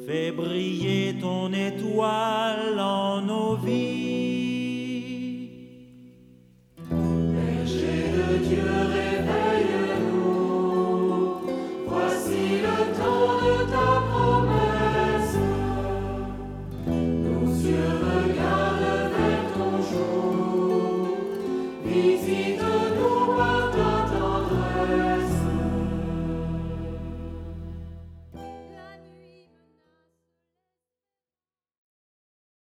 Fais briller ton étoile en nos vies. Berger de Dieu,